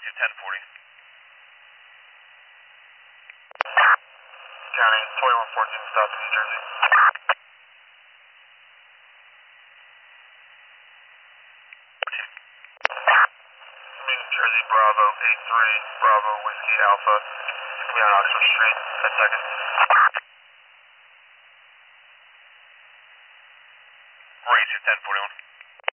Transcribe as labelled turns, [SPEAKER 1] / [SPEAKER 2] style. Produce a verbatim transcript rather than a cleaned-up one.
[SPEAKER 1] two ten forty.
[SPEAKER 2] County, twenty-one fourteen, stop in New Jersey. New Jersey, Bravo, eight three, Bravo, Whiskey Alpha. We on Oxford Street, ten seconds.
[SPEAKER 1] Ranger ten forty-one.